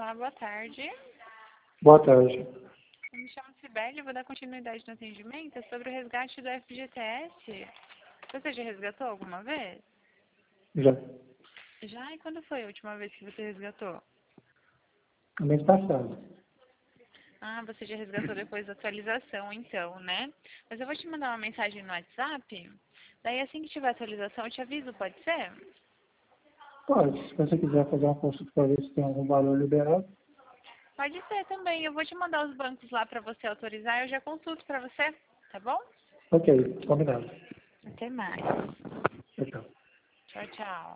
Olá, boa tarde. Boa tarde. Eu me chamo Sibeli, vou dar continuidade no atendimento. É sobre o resgate do FGTS. Você já resgatou alguma vez? Já. Já? E quando foi a última vez que você resgatou? No mês passado. Ah, você já resgatou depois da atualização, então, né? Mas eu vou te mandar uma mensagem no WhatsApp. Daí, assim que tiver atualização, eu te aviso, pode ser? Pode. Se você quiser fazer uma consulta para ver se tem algum valor liberado. Pode ser também. Eu vou te mandar os bancos lá para você autorizar. Eu já consulto para você, tá bom? Ok, combinado. Até mais. Tchau, tchau. Tchau, tchau.